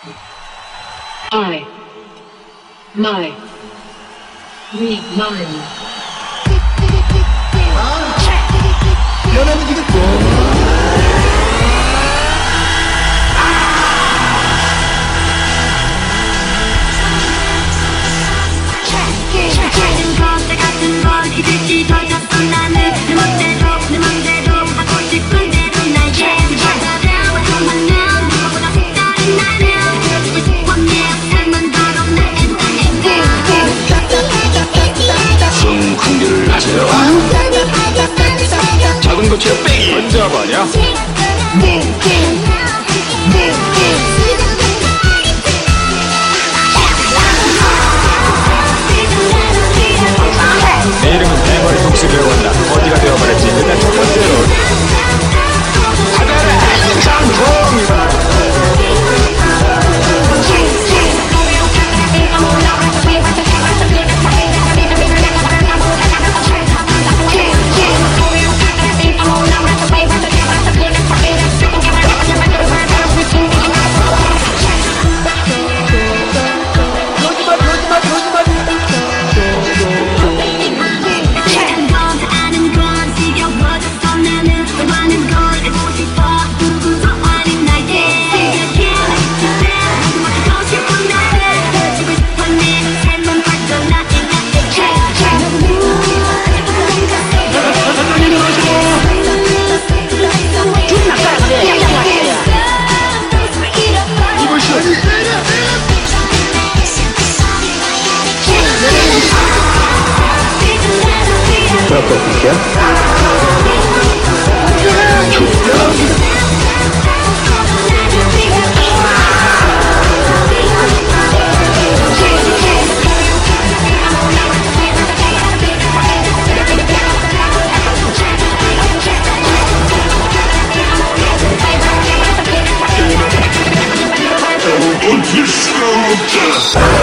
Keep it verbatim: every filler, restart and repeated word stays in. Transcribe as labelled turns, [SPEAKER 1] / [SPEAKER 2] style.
[SPEAKER 1] I my read mine.
[SPEAKER 2] 연애는 이거
[SPEAKER 3] 같은 것 같은 건 잊을지 던졌어 나는 내 멋대로 내 맘대로 하고 싶은 대로 날 예쁘다면 정말면 누구보다 색다른 나는 이제 원해 삶은 바로 나의
[SPEAKER 4] 숨 관계를 하세요. 작은 거치로 빼기 던져버려.
[SPEAKER 5] 내 이름은 대머리 독수리라고 한다. 어디가 되어버렸지. 일단 첫 번째로 받아라 장풍.
[SPEAKER 4] 어쩔 수가 없다.